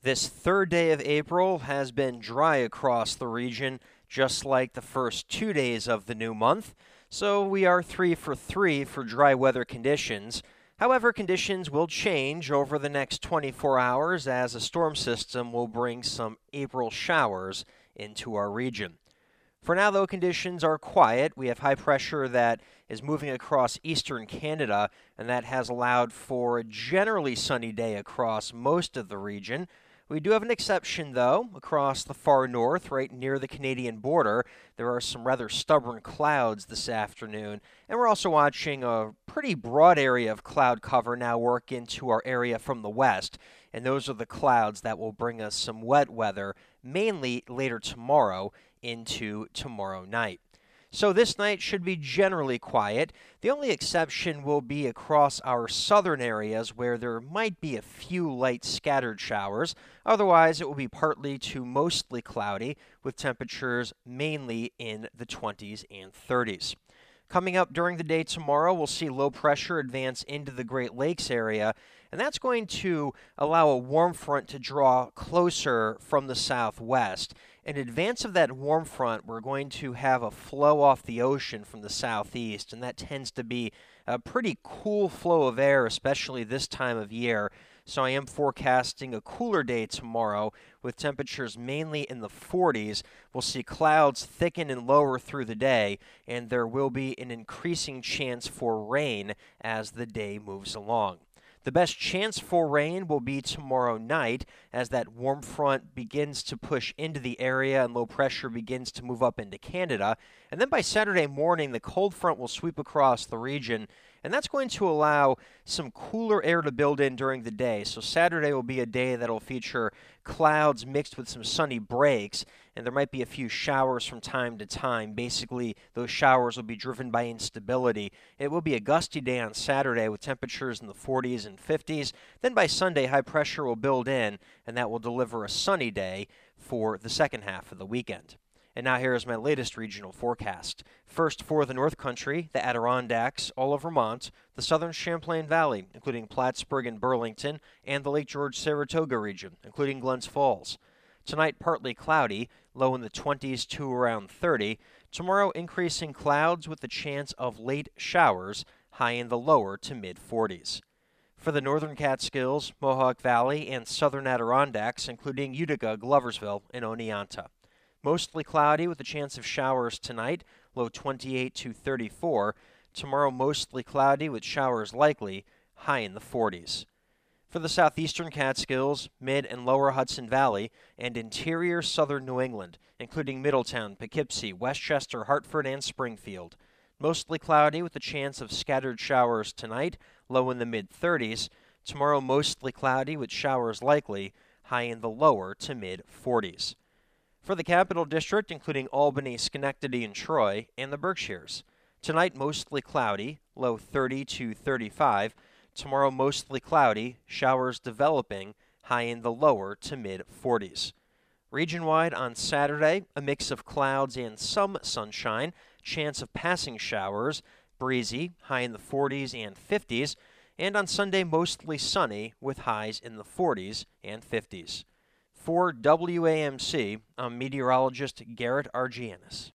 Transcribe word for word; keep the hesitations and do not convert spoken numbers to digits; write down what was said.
This third day of April has been dry across the region, just like the first two days of the new month, so we are three for three for dry weather conditions. However, conditions will change over the next twenty-four hours as a storm system will bring some April showers into our region. For now, though, conditions are quiet. We have high pressure that is moving across eastern Canada, and that has allowed for a generally sunny day across most of the region. We do have an exception, though, across the far north, right near the Canadian border. There are some rather stubborn clouds this afternoon, and we're also watching a pretty broad area of cloud cover now work into our area from the west, and those are the clouds that will bring us some wet weather, mainly later tomorrow into tomorrow night. So this night should be generally quiet. The only exception will be across our southern areas where there might be a few light scattered showers. Otherwise, it will be partly to mostly cloudy with temperatures mainly in the twenties and thirties. Coming up during the day tomorrow, we'll see low pressure advance into the Great Lakes area, and that's going to allow a warm front to draw closer from the southwest. In advance of that warm front, we're going to have a flow off the ocean from the southeast, and that tends to be a pretty cool flow of air, especially this time of year. So I am forecasting a cooler day tomorrow with temperatures mainly in the forties. We'll see clouds thicken and lower through the day, and there will be an increasing chance for rain as the day moves along. The best chance for rain will be tomorrow night as that warm front begins to push into the area and low pressure begins to move up into Canada. And then by Saturday morning, the cold front will sweep across the region, and that's going to allow some cooler air to build in during the day. So Saturday will be a day that will feature clouds mixed with some sunny breaks, and there might be a few showers from time to time. Basically, those showers will be driven by instability. It will be a gusty day on Saturday with temperatures in the forties and fifties. Then by Sunday, high pressure will build in, and that will deliver a sunny day for the second half of the weekend. And now here is my latest regional forecast. First, for the North Country, the Adirondacks, all of Vermont, the southern Champlain Valley, including Plattsburgh and Burlington, and the Lake George-Saratoga region, including Glens Falls. Tonight, partly cloudy, low in the twenties to around thirty. Tomorrow, increasing clouds with the chance of late showers, high in the lower to mid-forties. For the northern Catskills, Mohawk Valley, and southern Adirondacks, including Utica, Gloversville, and Oneonta. Mostly cloudy with a chance of showers tonight, low twenty-eight to thirty-four. Tomorrow, mostly cloudy with showers likely, high in the forties. For the southeastern Catskills, mid and lower Hudson Valley, and interior southern New England, including Middletown, Poughkeepsie, Westchester, Hartford, and Springfield. Mostly cloudy with a chance of scattered showers tonight, low in the mid-thirties. Tomorrow, mostly cloudy with showers likely, high in the lower to mid-forties. For the Capital District, including Albany, Schenectady, and Troy, and the Berkshires. Tonight, mostly cloudy, low thirty to thirty-five. Tomorrow, mostly cloudy, showers developing, high in the lower to mid-forties. Region-wide on Saturday, a mix of clouds and some sunshine, chance of passing showers, breezy, high in the forties and fifties. And on Sunday, mostly sunny with highs in the forties and fifties. For W A M C, I'm meteorologist Garrett Argianis.